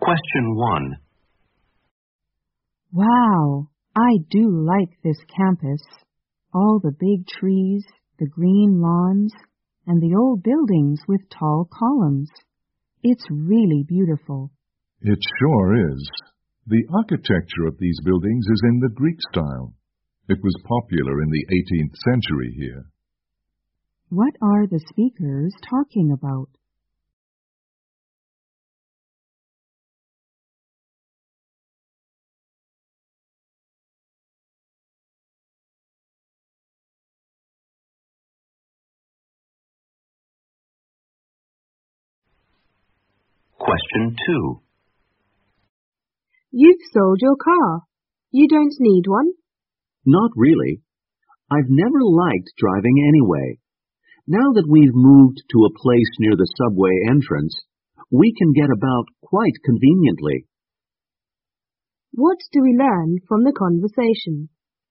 Question 1. Wow, I do like this campus. All the big trees, the green lawns, and the old buildings with tall columns. It's really beautiful. It sure is. The architecture of these buildings is in the Greek style. It was popular in the 18th century here. What are the speakers talking about? Question 2. You've sold your car. You don't need one? Not really. I've never liked driving anyway. Now that we've moved to a place near the subway entrance, we can get about quite conveniently. What do we learn from the conversation?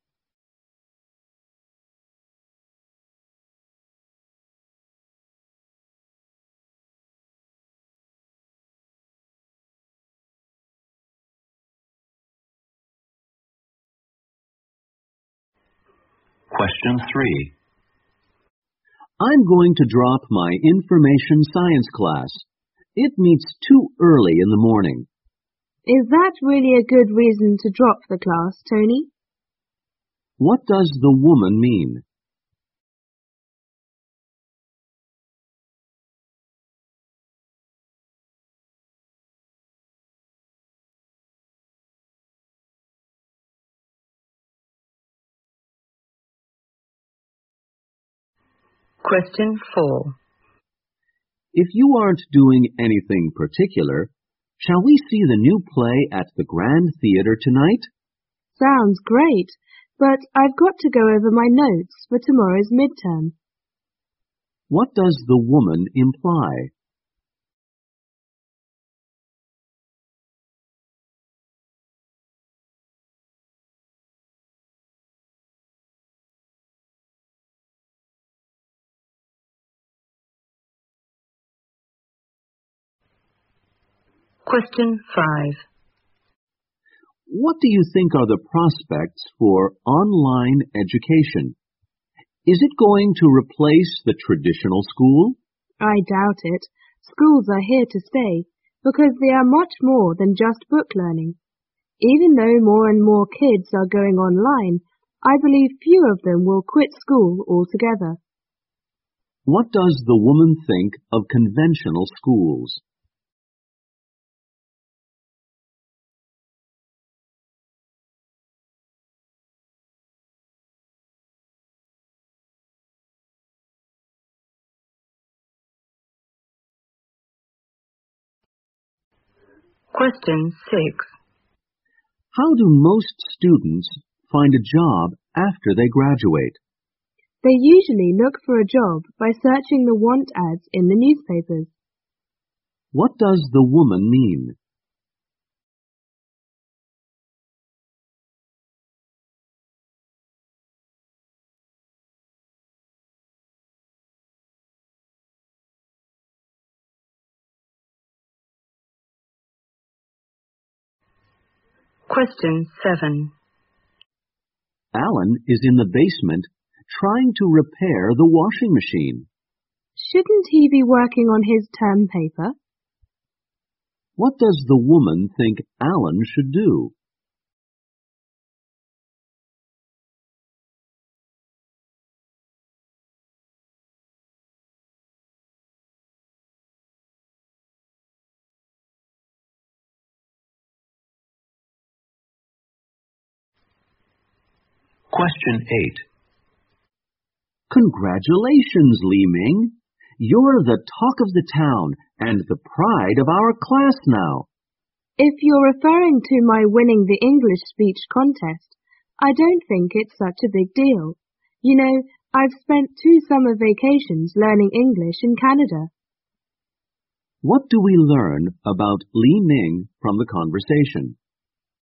Question 3. I'm going to drop my information science class. It meets too early in the morning. Is that really a good reason to drop the class, Tony? What does the woman mean? Question 4. If you aren't doing anything particular, shall we see the new play at the Grand Theatre tonight? Sounds great, but I've got to go over my notes for tomorrow's midterm. What does the woman imply? Question 5. What do you think are the prospects for online education? Is it going to replace the traditional school? I doubt it. Schools are here to stay because they are much more than just book learning. Even though more and more kids are going online, I believe few of them will quit school altogether. What does the woman think of conventional schools? Question 6. How do most students find a job after they graduate? They usually look for a job by searching the want ads in the newspapers. What does the woman mean? Question 7. Alan is in the basement trying to repair the washing machine. Shouldn't he be working on his term paper? What does the woman think Alan should do? Question 8. Congratulations, Li Ming. You're the talk of the town and the pride of our class now. If you're referring to my winning the English speech contest, I don't think it's such a big deal. You know, I've spent 2 summer vacations learning English in Canada. What do we learn about Li Ming from the conversation?